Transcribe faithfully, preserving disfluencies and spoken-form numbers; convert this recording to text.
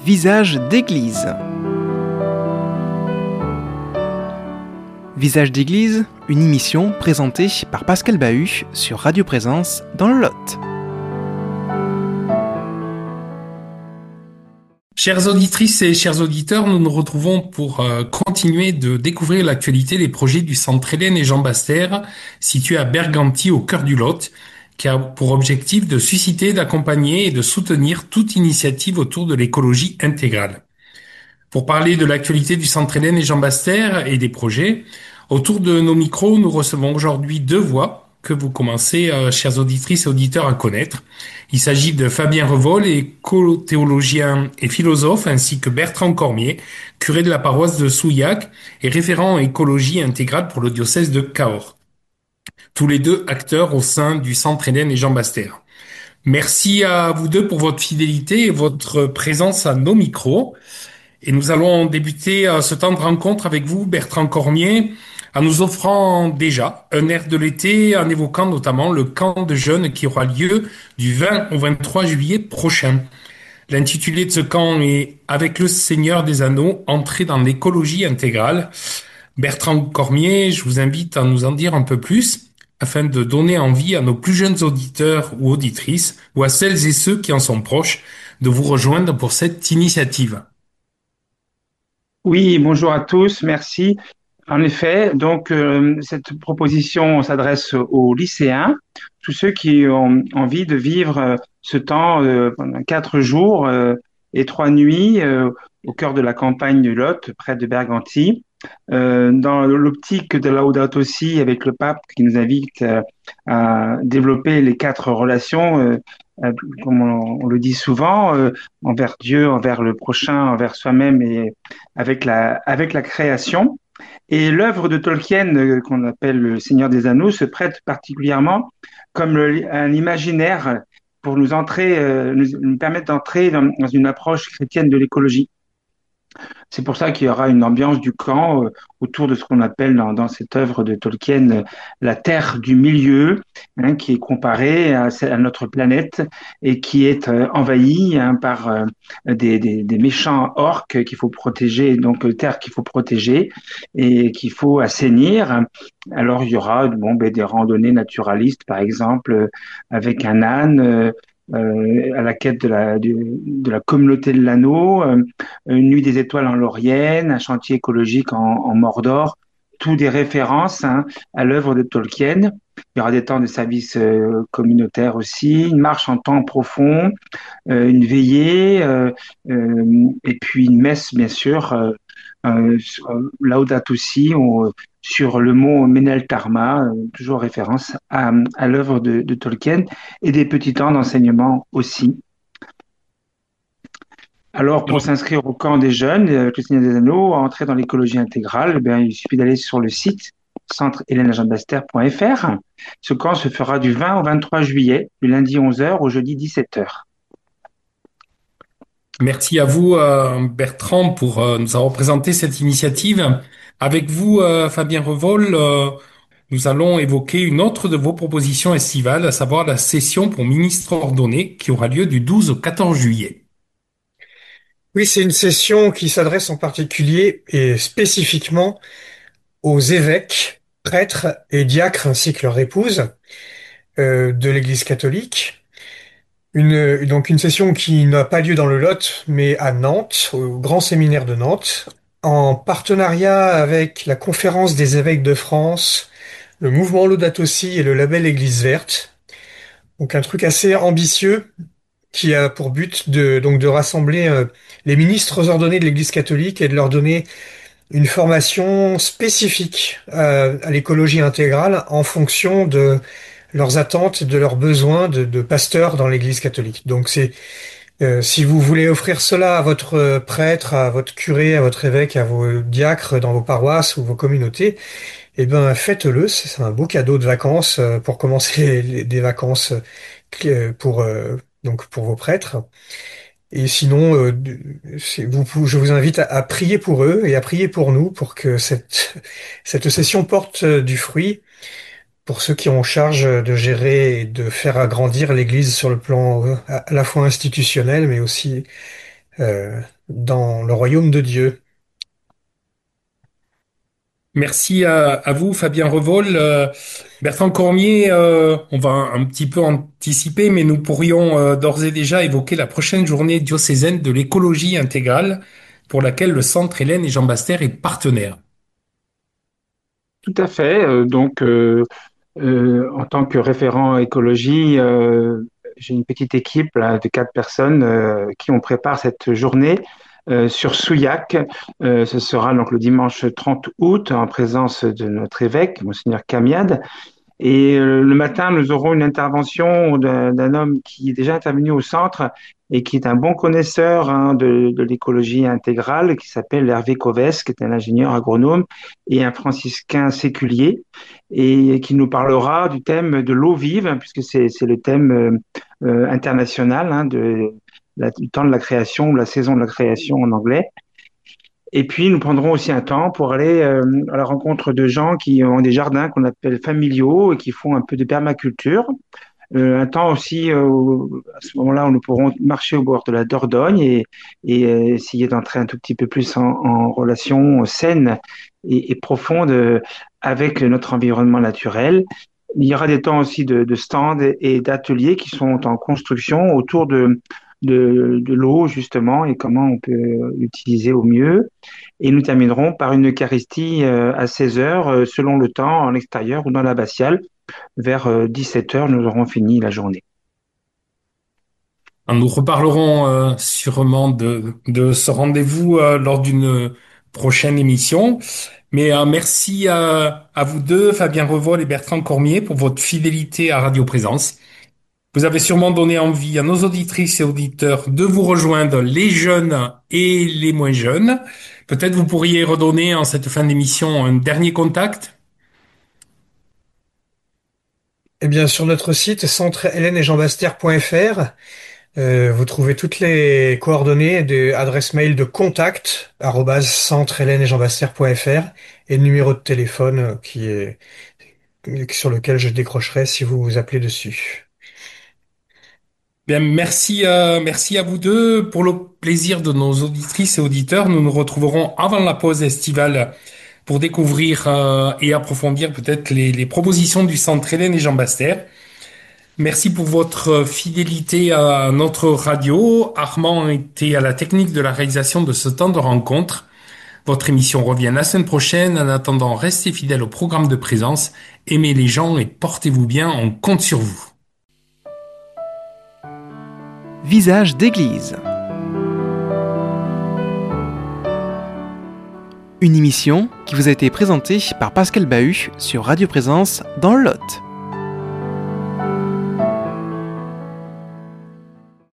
Visage d'église. Visage d'église, une émission présentée par Pascal Bahut sur Radio Présence dans le Lot. Chères auditrices et chers auditeurs, nous nous retrouvons pour euh, continuer de découvrir l'actualité des projets du Centre Hélène et Jean Baster, situé à Berganti, au cœur du Lot, qui a pour objectif de susciter, d'accompagner et de soutenir toute initiative autour de l'écologie intégrale. Pour parler de l'actualité du Centre Hélène et Jean Baster et des projets, autour de nos micros, nous recevons aujourd'hui deux voix que vous commencez, euh, chères auditrices et auditeurs, à connaître. Il s'agit de Fabien Revol, écothéologien et philosophe, ainsi que Bertrand Cormier, curé de la paroisse de Souillac et référent en écologie intégrale pour le diocèse de Cahors. Tous les deux acteurs au sein du Centre Hélène et Jean Baster. Merci à vous deux pour votre fidélité et votre présence à nos micros. Et nous allons débuter euh, ce temps de rencontre avec vous, Bertrand Cormier, en nous offrant déjà un air de l'été, en évoquant notamment le camp de jeunes qui aura lieu du vingt au vingt-trois juillet prochain. L'intitulé de ce camp est Avec le Seigneur des Anneaux, entrer dans l'écologie intégrale. Bertrand Cormier, je vous invite à nous en dire un peu plus, afin de donner envie à nos plus jeunes auditeurs ou auditrices, ou à celles et ceux qui en sont proches, de vous rejoindre pour cette initiative. Oui, bonjour à tous, merci. En effet, donc euh, cette proposition s'adresse aux lycéens, tous ceux qui ont envie de vivre euh, ce temps euh, pendant quatre jours euh, et trois nuits euh, au cœur de la campagne du Lot, près de Berganti, euh, dans l'optique de Laudato Si avec le pape qui nous invite euh, à développer les quatre relations, euh, euh, comme on, on le dit souvent, euh, envers Dieu, envers le prochain, envers soi-même et avec la, avec la création. Et l'œuvre de Tolkien, euh, qu'on appelle Le Seigneur des Anneaux, se prête particulièrement comme le- un imaginaire pour nous entrer, euh, nous, nous permettre d'entrer dans, dans une approche chrétienne de l'écologie. C'est pour ça qu'il y aura une ambiance du camp euh, autour de ce qu'on appelle dans, dans cette œuvre de Tolkien euh, la Terre du milieu, hein, qui est comparée à, à notre planète et qui est euh, envahie hein, par euh, des, des, des méchants orques qu'il faut protéger, donc euh, Terre qu'il faut protéger et qu'il faut assainir. Alors il y aura bon, ben, des randonnées naturalistes, par exemple, euh, avec un âne. Euh, euh, à la quête de la, de, de la communauté de l'anneau, euh, une nuit des étoiles en Laurienne, un chantier écologique en, en Mordor, tout des références hein, à l'œuvre de Tolkien. Il y aura des temps de service euh, communautaire aussi, une marche en temps profond, euh, une veillée, euh, euh, et puis une messe, bien sûr, euh, euh, Laudato Si, on- sur le mont Meneltarma, euh, toujours référence à, à l'œuvre de, de Tolkien, et des petits temps d'enseignement aussi. Alors, pour s'inscrire au camp des jeunes, euh, avec le Seigneur des Anneaux, entrer dans l'écologie intégrale, eh bien, il suffit d'aller sur le site centre hélène jean baster point f r. Ce camp se fera du vingt au vingt-trois juillet, du lundi onze heures au jeudi dix-sept heures. Merci à vous, euh, Bertrand, pour euh, nous avoir présenté cette initiative. Avec vous, euh, Fabien Revol, euh, nous allons évoquer une autre de vos propositions estivales, à savoir la session pour ministre ordonné qui aura lieu du douze au quatorze juillet. Oui, c'est une session qui s'adresse en particulier et spécifiquement aux évêques, prêtres et diacres ainsi que leurs épouses euh, de l'Église catholique. Une, donc une session qui n'a pas lieu dans le Lot, mais à Nantes, au Grand Séminaire de Nantes, en partenariat avec la Conférence des évêques de France, le mouvement Laudato Si et le label Église verte. Donc un truc assez ambitieux qui a pour but de donc de rassembler euh, les ministres ordonnés de l'Église catholique et de leur donner une formation spécifique euh, à l'écologie intégrale en fonction de leurs attentes, de leurs besoins de, de pasteurs dans l'Église catholique. Donc c'est euh, si vous voulez offrir cela à votre euh, prêtre, à votre curé, à votre évêque, à vos diacres dans vos paroisses ou vos communautés, eh ben faites-le. C'est un beau cadeau de vacances euh, pour commencer les- des vacances euh, pour euh, donc pour vos prêtres. Et sinon, euh, c'est- vous, pou- je vous invite à, à prier pour eux et à prier pour nous pour que cette, cette session porte euh, du fruit pour ceux qui ont en charge de gérer et de faire agrandir l'Église sur le plan euh, à à la fois institutionnel, mais aussi euh, dans le royaume de Dieu. Merci à, à vous, Fabien Revol. Euh, Bertrand Cormier, euh, on va un, un petit peu anticiper, mais nous pourrions euh, d'ores et déjà évoquer la prochaine journée diocésaine de l'écologie intégrale, pour laquelle le Centre Hélène et Jean Bastère est partenaire. Tout à fait. Euh, donc, euh, euh, en tant que référent écologie, euh, j'ai une petite équipe là, de quatre personnes euh, qui on prépare cette journée euh, sur Souillac. Euh, ce sera donc le dimanche trente août en présence de notre évêque, Monseigneur Camiade. Et euh, le matin, nous aurons une intervention d'un d'un homme qui est déjà intervenu au centre et qui est un bon connaisseur hein, de, de l'écologie intégrale, qui s'appelle Hervé Coves, qui est un ingénieur agronome et un franciscain séculier, et qui nous parlera du thème de l'eau vive, hein, puisque c'est c'est le thème euh, euh, international hein, de, la, du temps de la création, ou la saison de la création en anglais. Et puis, nous prendrons aussi un temps pour aller euh, à la rencontre de gens qui ont des jardins qu'on appelle familiaux et qui font un peu de permaculture. Euh, un temps aussi, euh, à ce moment-là, où nous pourrons marcher au bord de la Dordogne et, et euh, essayer d'entrer un tout petit peu plus en, en relation saine et, et profonde euh, avec notre environnement naturel. Il y aura des temps aussi de, de stands et d'ateliers qui sont en construction autour de, de, de l'eau, justement, et comment on peut l'utiliser au mieux. Et nous terminerons par une Eucharistie euh, à seize heures, euh, selon le temps, en extérieur ou dans l'abbatiale. Vers euh, dix-sept heures, nous aurons fini la journée. Nous reparlerons euh, sûrement de, de ce rendez-vous euh, lors d'une prochaine émission. Mais euh, merci à, à vous deux, Fabien Revol et Bertrand Cormier, pour votre fidélité à Radio Présence. Vous avez sûrement donné envie à nos auditrices et auditeurs de vous rejoindre, les jeunes et les moins jeunes. Peut-être vous pourriez redonner en cette fin d'émission un dernier contact. Eh bien, sur notre site centre hélène et jean bastère point f r, euh, vous trouvez toutes les coordonnées de adresse mail de contact arobase centre hélène et jean bastère point f r et le numéro de téléphone euh, qui est sur lequel je décrocherai si vous vous appelez dessus. Bien, merci, euh, merci à vous deux. Pour le plaisir de nos auditrices et auditeurs, nous nous retrouverons avant la pause estivale pour découvrir euh, et approfondir peut-être les, les propositions du Centre Hélène et Jean Bastère. Merci pour votre fidélité à notre radio. Armand était à la technique de la réalisation de ce temps de rencontre. Votre émission revient la semaine prochaine. En attendant, restez fidèles au programme de présence. Aimez les gens et portez-vous bien. On compte sur vous. Visage d'église. Une émission qui vous a été présentée par Pascal Bahut sur Radio Présence dans le Lot.